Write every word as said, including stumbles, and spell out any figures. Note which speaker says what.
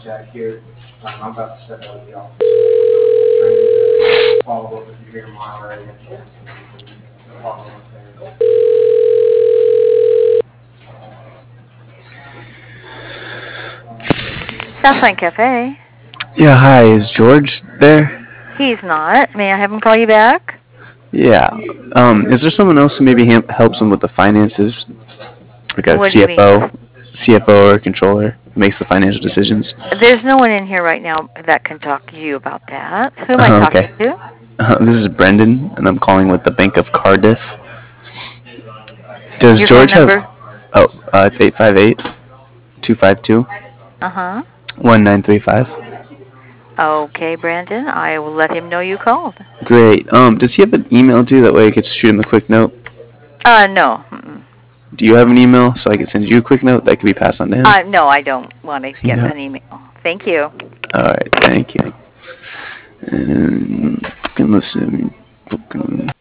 Speaker 1: Jack here. Um, I'm about to step out of the office. I'm trying to follow up with you here tomorrow or I get a chance to follow up there.
Speaker 2: Southline Cafe.
Speaker 3: Yeah, hi, is George there?
Speaker 2: He's not. May I have him call you back?
Speaker 3: Yeah. Um, is there someone else who maybe ham- helps him with the finances? Like a
Speaker 2: What do you mean?
Speaker 3: C F O? C F O or controller who makes the financial decisions?
Speaker 2: There's no one in here right now that can talk to you about that. Who am I
Speaker 3: Uh,
Speaker 2: talking
Speaker 3: okay.
Speaker 2: to?
Speaker 3: Uh, this is Brendan, and I'm calling with the Bank of Cardiff. Does
Speaker 2: Your phone
Speaker 3: George have...
Speaker 2: number?
Speaker 3: Oh, uh, it's eight five eight, two five two,
Speaker 2: Uh-huh.
Speaker 3: one nine three five.
Speaker 2: Okay, Brandon. I will let him know you called.
Speaker 3: Great. Um, does he have an email too? That way I could shoot him a quick note.
Speaker 2: Uh, no. Mm-mm.
Speaker 3: Do you have an email so I could send you a quick note that could be passed on to him?
Speaker 2: Uh, no, I don't want to get
Speaker 3: Yeah.
Speaker 2: an email. Thank you.
Speaker 3: All right. Thank you. And fucking listen. Fucking.